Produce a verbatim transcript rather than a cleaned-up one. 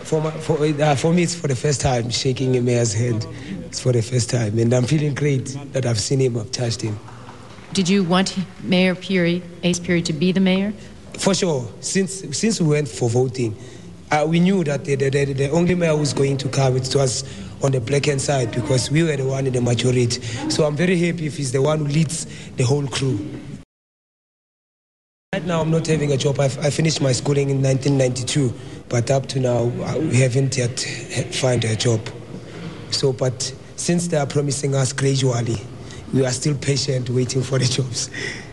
For, my, for, uh, for me, it's for the first time shaking a mayor's hand. It's for the first time, and I'm feeling great that I've seen him, I've touched him. Did you want Mayor Phiri, Ace Phiri, to be the mayor? For sure. Since since we went for voting, uh, we knew that the, the, the, the only mayor who was going to come, it was on the black-hand side, because we were the one in the majority. So I'm very happy if he's the one who leads the whole crew. Right now, I'm not having a job. I, I finished my schooling in nineteen ninety-two, but up to now, we haven't yet found a job. So, but since they are promising us gradually, we are still patient, waiting for the jobs.